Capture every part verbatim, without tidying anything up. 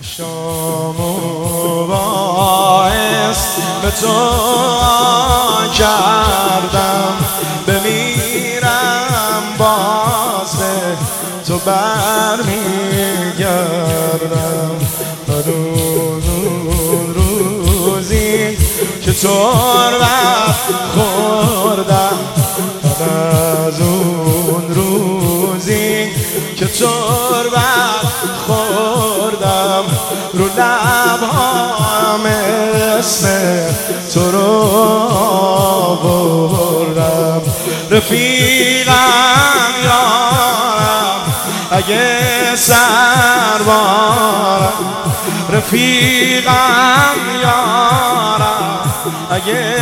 شام و باعث به تو کردم، بمیرم باز به تو برمیگردم. روز روزی که تربت خوردم، از اون روزی که تربت خوردم، رو لبهام اسم تو رو بردم. رفیقم یارم اگه سربارم، رفیقم یارم اگه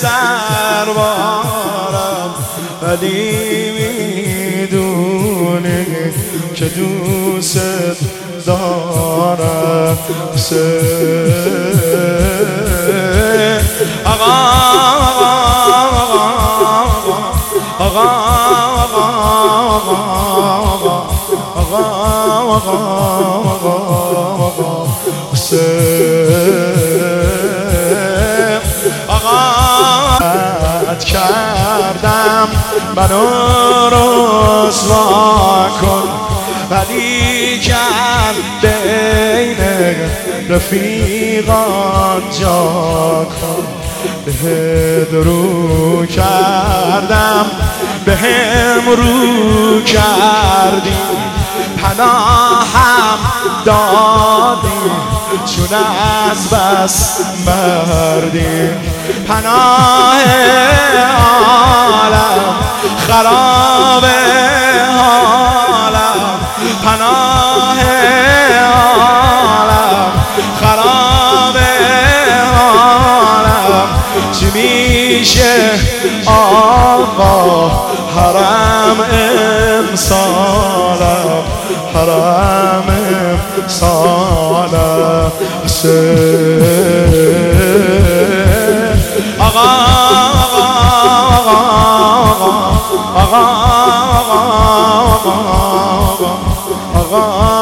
سربارم، ولی میدونی که دوست دارم. آقا آقا کردم منو رسوا کن، ولی کن بین رفیقان جا کن. بهت رو کردم بهم رو کردی، پناهم دادی چون از بس مردی. پناه عالم خراب حالم، پناه عالم خراب حالم. چی میشه آقا حرم امسالم، حرم امسالم. آقا آقا آقا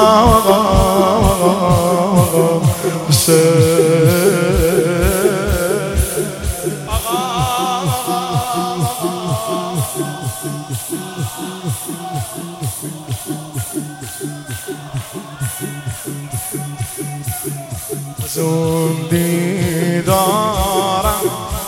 از اون دیدارم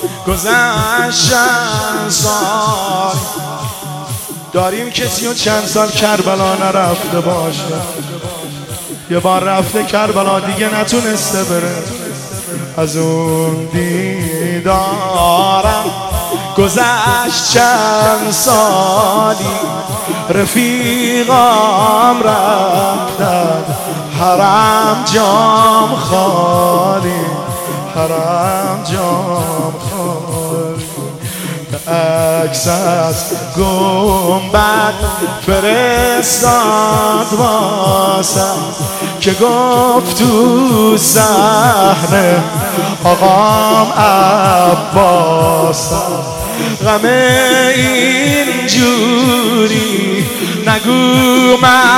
گذشتن سال، داریم کسی و چند سال کربلا نرفته باشه، یه بار رفته کربلا دیگه نتونسته بره. از اون دیدارم گذشت چند سالی، رفیقام رفتن حرم جام خالی، حرم جام خالی. عکس از گنبد فرستاد واسم که گفت تو صحنه آقام عباسم. غم اینجوری نگو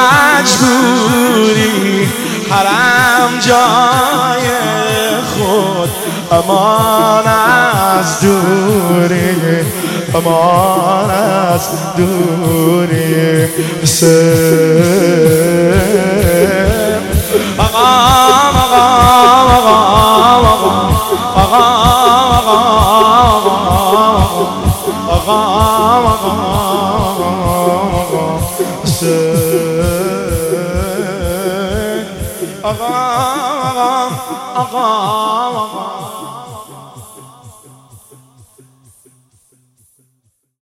مجبوری، حرم جای خود امان از دوری، امان از دوری. آقا آقا آقا آقا آقا آقا آقا